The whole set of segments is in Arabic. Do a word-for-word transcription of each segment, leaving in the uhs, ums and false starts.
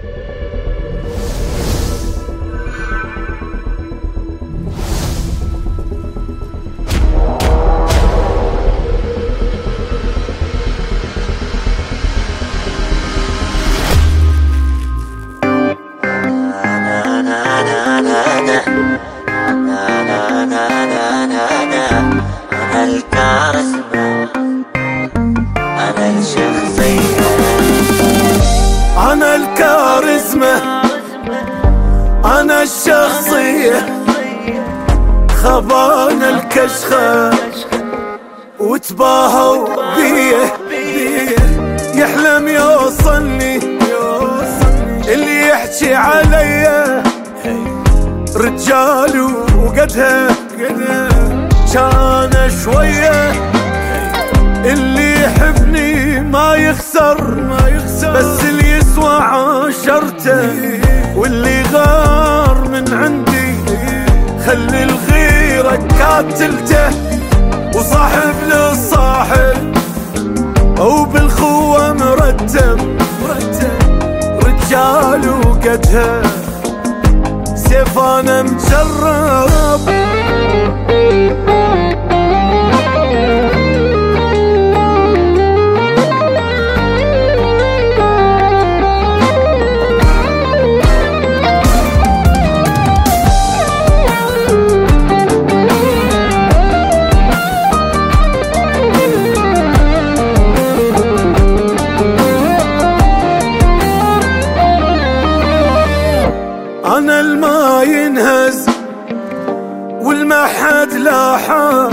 أنا الكاريزما، أنا الشخصية، خبان الكشخة وتباهوا بيه. يحلم يوصلني اللي يحكي عليا رجال وقدها كان شوية. اللي يحبني ما يخسر بس اللي يسوى عشرته، واللي غار من عندي خلي الغيرة كاتلته. وصاحب للصاحب أو بالخوة مرتب، رجال وقدها سيف أنا مجرب. أنا الما ينهز والمحد لاحا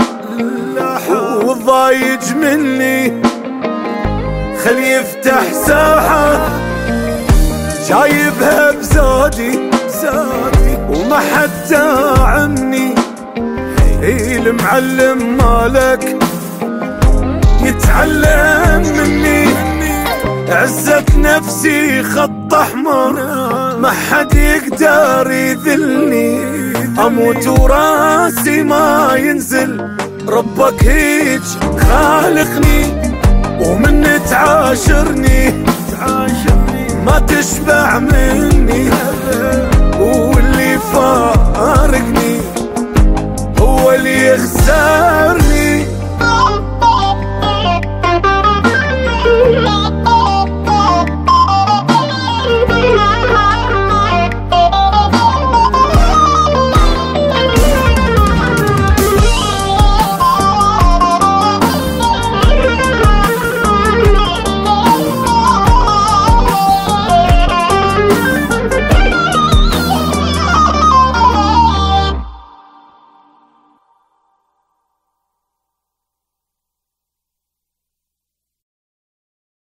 والضايج مني خلي يفتح ساحة. جايبها بزادي وما حد عني، المعلم مالك يتعلم مني. عزة نفسي خط أحمر ما حد يقدر يذلني، أموت وراسي ما ينزل ربك هيج خالقني. ومن تعاشرني ما تشبع مني